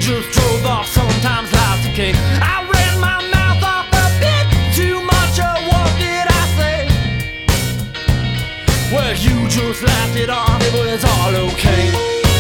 just drove off, sometimes life's a king. I ran my mouth off a bit too much, or what did I say? Well, you just laughed it off, it was all okay.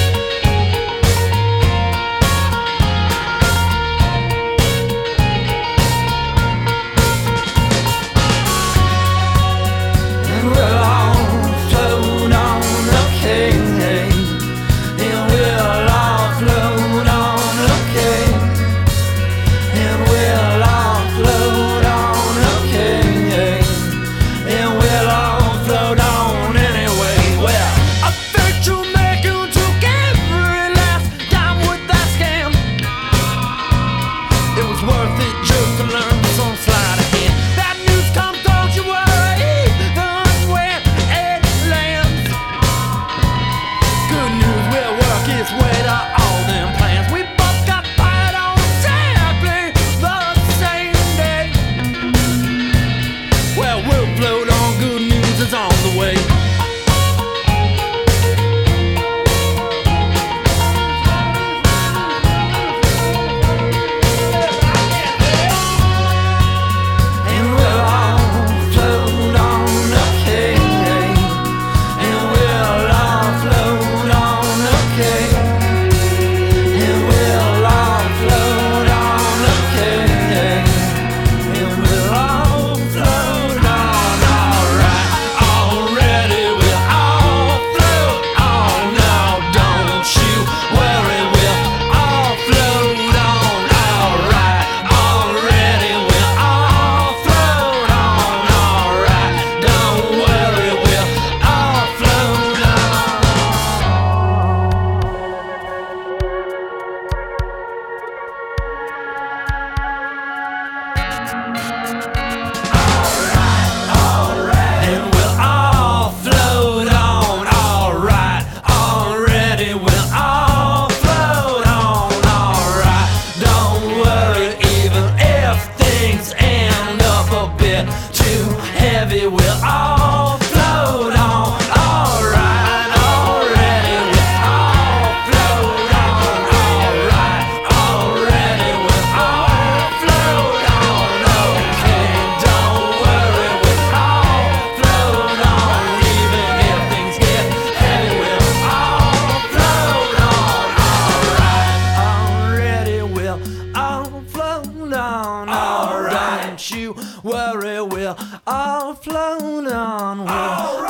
We'll all float on, alright, already. We'll all float on, alright, already. We'll all float on, okay. Don't worry, we'll all float on, even if things get heavy. We'll all float on, alright, already. We'll all float on, alright. Don't you worry, we'll all float on.